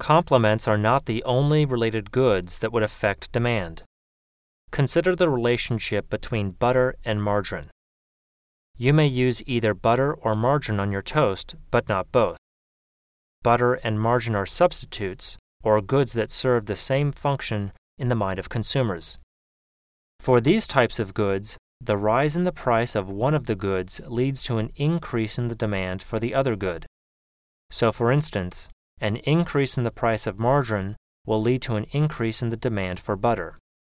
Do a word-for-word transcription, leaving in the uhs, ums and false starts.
Complements are not the only related goods that would affect demand. Consider the relationship between butter and margarine. You may use either butter or margarine on your toast, but not both. Butter and margarine are substitutes, or goods that serve the same function in the mind of consumers. For these types of goods, the rise in the price of one of the goods leads to an increase in the demand for the other good. So, for instance, an increase in the price of margarine will lead to an increase in the demand for butter.